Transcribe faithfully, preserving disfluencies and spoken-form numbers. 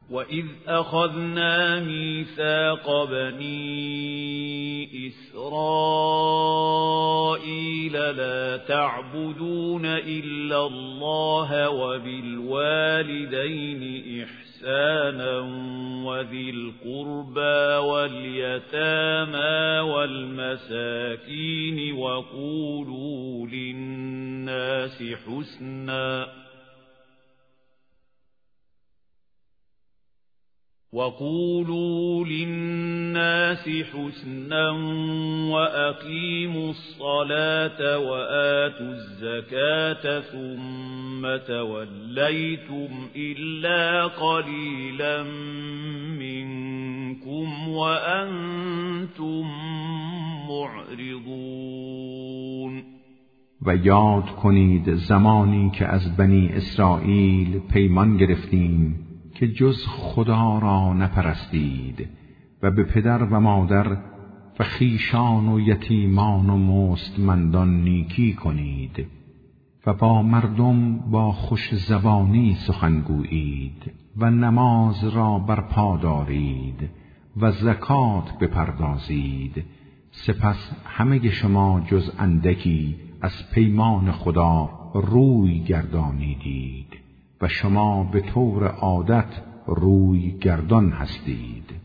وَإِذْ أَخَذْنَا مِيثَاقَ بَنِي إِسْرَائِيلَ لَا تَعْبُدُونَ إِلَّا اللَّهَ وَبِالْوَالِدَيْنِ إِحْسَانًا وَذِي الْقُرْبَى وَالْيَتَامَى وَالْمَسَاكِينِ وَقُولُوا لِلنَّاسِ حُسْنًا وَقُولُوا لِلنَّاسِ حُسْنًا وَأَقِيمُوا الصَّلَاةَ وَآتُوا الزَّكَاةَ ثُمَّ تَوَلَّيْتُمْ إِلَّا قَلِيلًا مِنْكُمْ وَأَنْتُمْ مُعْرِضُونَ. و یاد کنید زمانی که از بنی اسرائیل پیمان گرفتیم که جز خدا را نپرستید و به پدر و مادر و خویشان و یتیمان و مستمندان نیکی کنید و با مردم با خوش زبانی سخن گویید و نماز را برپا دارید و زکات بپردازید. سپس همه شما جز اندکی از پیمان خدا روی گردانیدید و شما به طور عادت روی گردان هستید.